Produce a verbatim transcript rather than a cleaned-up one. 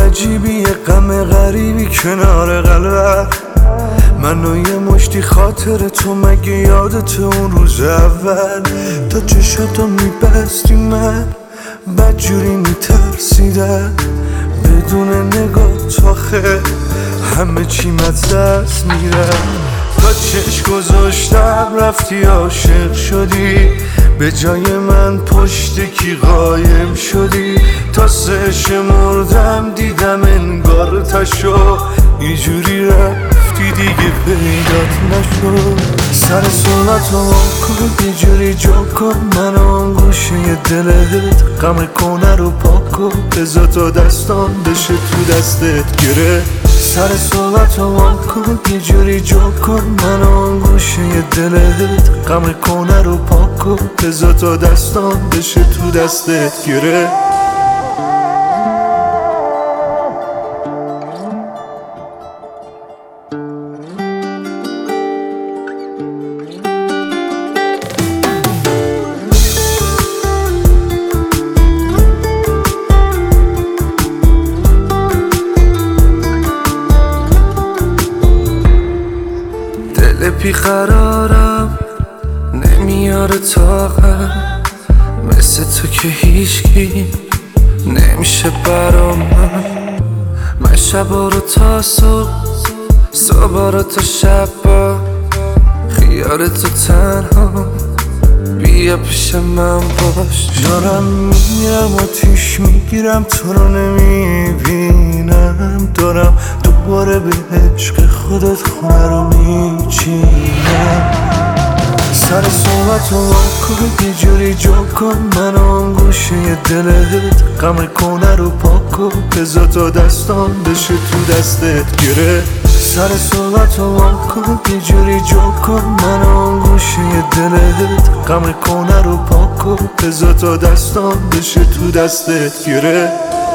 عجیبی، یه غم غریبی کنار قلبم. من و یه مشتی خاطر تو، مگه یادت اون روز اول تا چشاتو میبستی من بدجوری میترسیدم. بدون نگاه آخه همه چی مدست میرم. تا چشم گذاشتم رفتی عاشق شدی، به جای من پشت کی قایم شدی. تا سه شمردم دیدم انگار تشو اینجوری رفتی دیگه پیدات نشد. سر صورتو کن یه جوری جا کن، من آن گوشه دلت غم کنه رو پاک کن. بذار تا دستان بشه تو دستت گره. سر صحبتو کن یه جوری جا کن، من آن گوشه دلت غم کنه رو پاک کن. بذار تا دستان بشه تو دستت گره. بیقرارم نمیاره طاقت، مثل تو که هیچکی نمیشه برا من. من شبا رو تا صبح، صبح رو تا شبا، خیال تو تنها بیا پیش من باش. دارم میرم آتیش میگیرم تو رو نمیبینم. دارم دوباره به عشق خودت خونه رو میچینم. سر صحبتو کن یه جوری جا کن، من آن گوشه دلت غم کنه رو پاک کن. بذار تا دستان بشه تو دستت گره. سر صحبتو کن یه جوری جا کن، من آن گوشه دلت غم کنه رو پاک کن. بذار تا دستان بشه تو دستت گره.